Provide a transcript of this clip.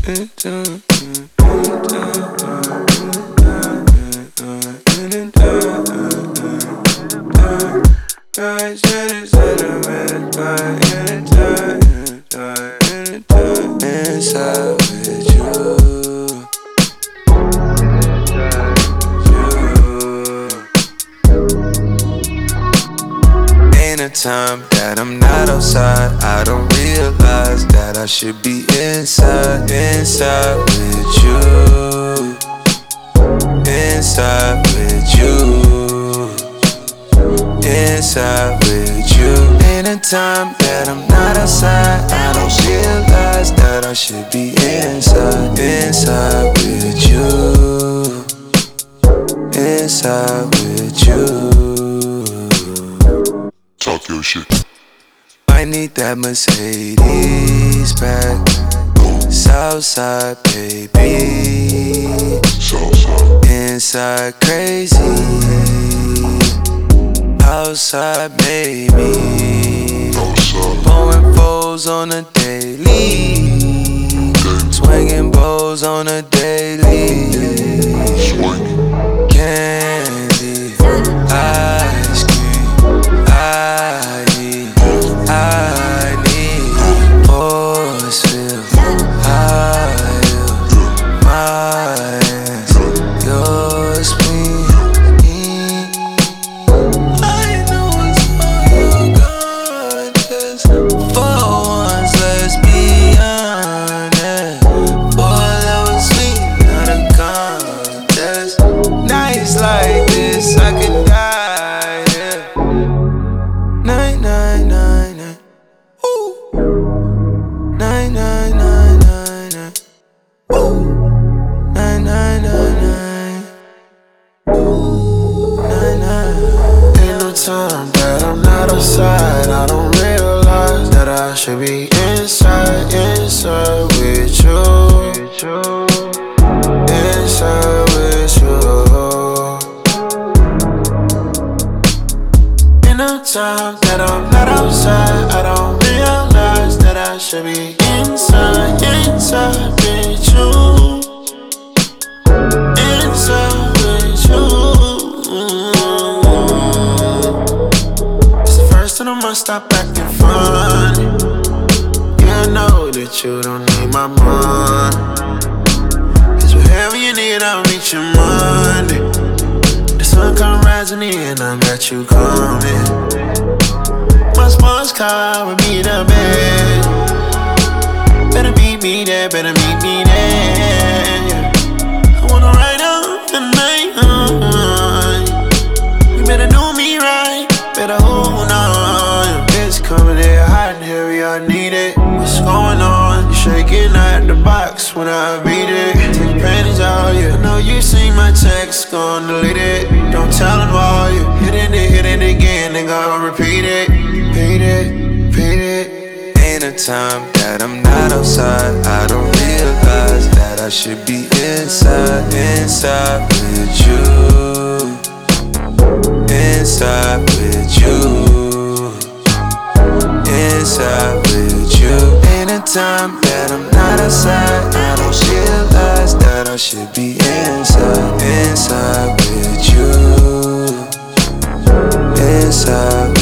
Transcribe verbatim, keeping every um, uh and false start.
Time that I'm not outside, I don't realize that I should be inside, inside with you, inside with you, inside with you. Anytime that I'm not outside, I don't realize that I should be inside, inside with you, inside with you. Talk your shit. I need that Mercedes back. Southside, baby. Southside. Inside, crazy. Outside, maybe. Outside. Blowing foes on a daily. Swinging bows on a daily. Swing. Candy. Ice cream. I need, I need force field. I am my hands, your spleen. I know it's all you're gorgeous. For once, let's be honest. Boy, that was sweet, not a contest. Nights like this, I could die. Nine, nine, nine, nine. Ooh. Nine, nine, nine, nine, nine. Ooh. Nine, nine, nine, nine. Ooh. Nine, nine. Ain't no time that I'm not outside. I don't realize that I should be inside, inside with you, inside with you. No time that I'm not outside, I don't realize that I should be inside, inside with you, inside with you. It's the first time I stop acting funny. You know that you don't need my money, 'cause whatever you need, I'll meet you Monday. Sun come rising in, I got you coming. My sports car will be the best. Better meet me there, better meet me there. I wanna ride up the night. You better do me right, better hold on. It's coming in hot and heavy, I need it. What's going on? You shaking at the box when I beat it. Take panties out, yeah. I know you see my text, gon' delete it. Don't tell them all you hitting it, hitting it again, they gon' repeat it. Repeat it, repeat it. Ain't a time that I'm not outside, I don't realize that I should be inside, inside with you, inside with you, inside with you. Ain't a time that I'm not outside, I don't realize that I should be inside, inside with you, inside